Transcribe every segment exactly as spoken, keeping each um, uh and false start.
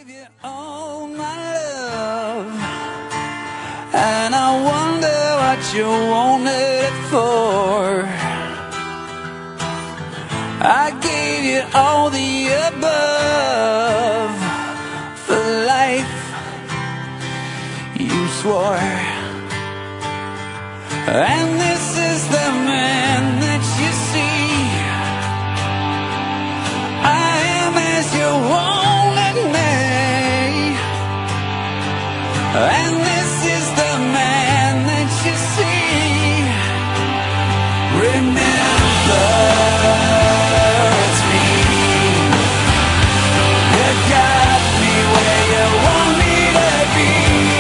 you all my love, and I wonder what you wanted it for. I gave you all the above for life, you swore. And this is the man that you see. I am as you wanted me, and this is the man that you see. Remember, it's me. You got me where you want me to be.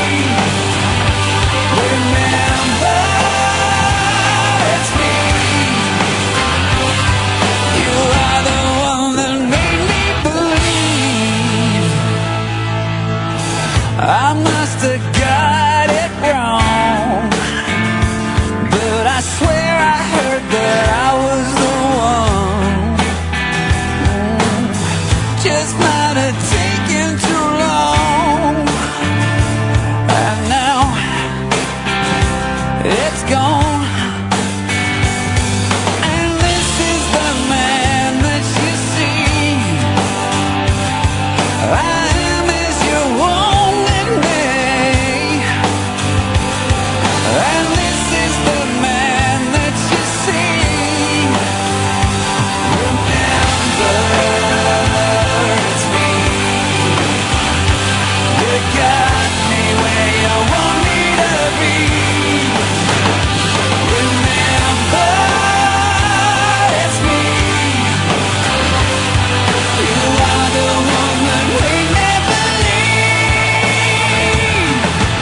Remember, it's me. You are the one that made me believe. I must have got it wrong, but I swear I heard that I was the one. Mm, just might have taken too long, and now it's gone. And this is the man that you see. I am as you wanted me, and this is the man that you see. Remember, it's me. You got me where you want me to be. Remember, it's me. You are the one that made me believe.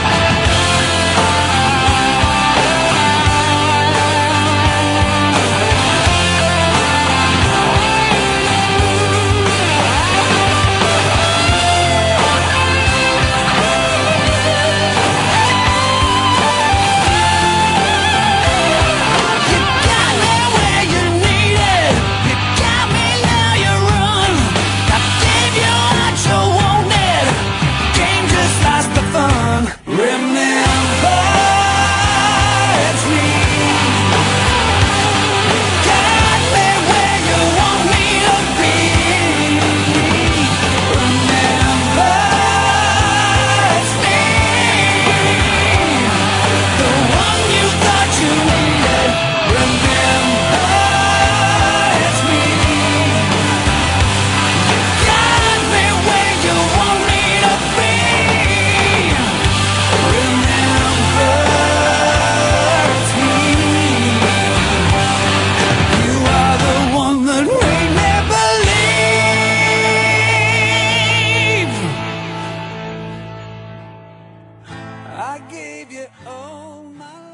You got me where you needed. You got me, now you run. I gave you what you wanted. Game just lost the fun. Remember, it's me. You got me where you want me to be. Remember, it's me. The one you thought you needed. Remember, it's me. You got me where you want me to be. Remember, it's me. You are the one that made me believe. I gave you all my